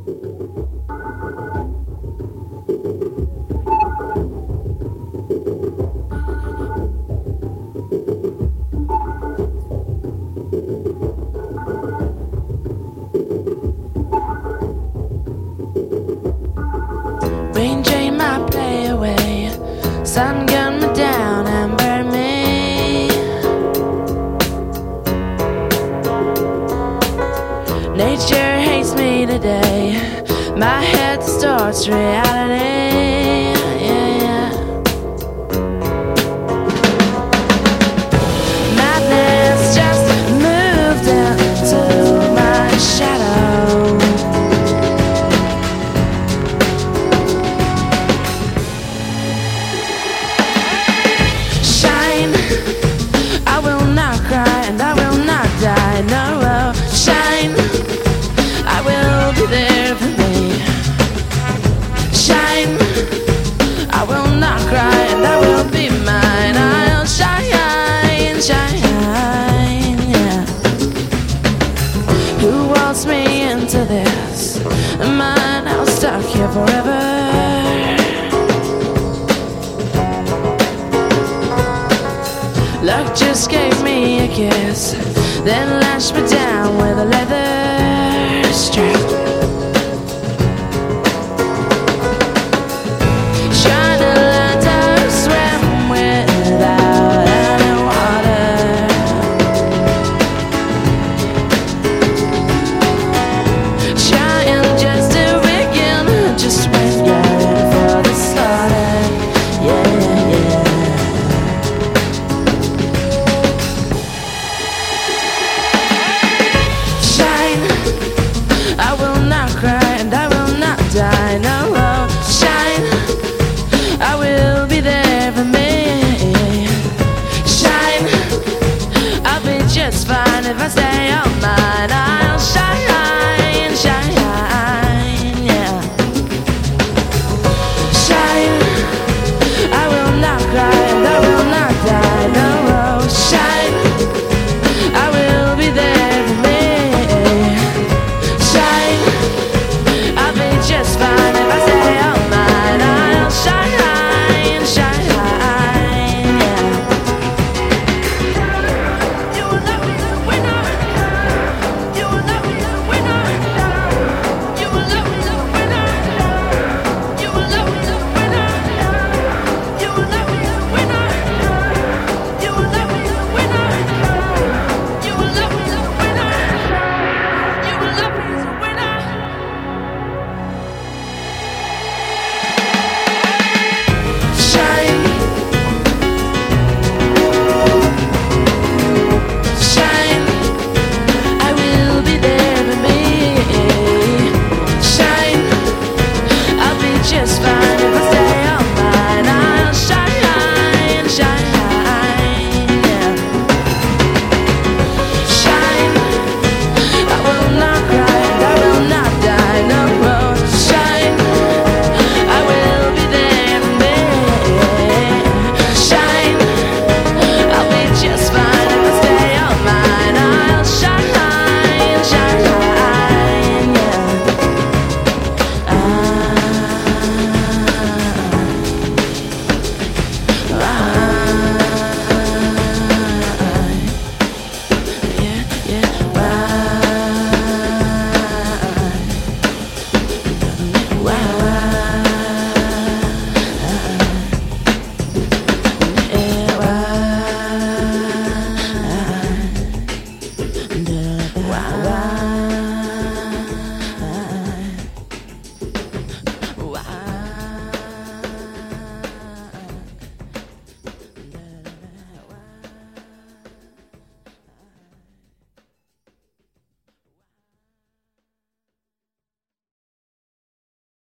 Rain drain my play away, sun gun me down and burn me. Nature hates me today, my head distorts reality. Yeah, yeah. Madness just moved into my shadow. I will not cry and I will not die. No, shine. I will be there for me. Shine. I will not cry and I will be mine. I'll shine, shine, yeah. Who wants me into this? Am I now stuck here forever? Luck just gave me a kiss, then lashed me down with a leather strap. Shine a light, I swam without any water. Trying just to begin, just when you're in for the slaughter. Yeah, yeah. I will not cry and I will not die. No, shine. I will be there for me. Shine. I'll be just fine if I stay on mine. I'll shine, shine, yeah. Shine. I will not cry and I will not die. No, shine. I will be there for me. Just fine if I stay on mine. I'll shine, shine, yeah. You will not be the winner. You will not be the winner. You will not be the winner. You will not be the winner. You will not be the winner. You will not be the winner. You will not be the winner. You will not be the winner. Just fine if I stay on mine. I'll shine, shine, yeah. Shine. I will not cry and I will not die. No more. Shine. I will be there for me. Shine. I'll be just fine if I stay on mine. I'll shine, shine, yeah. Wow.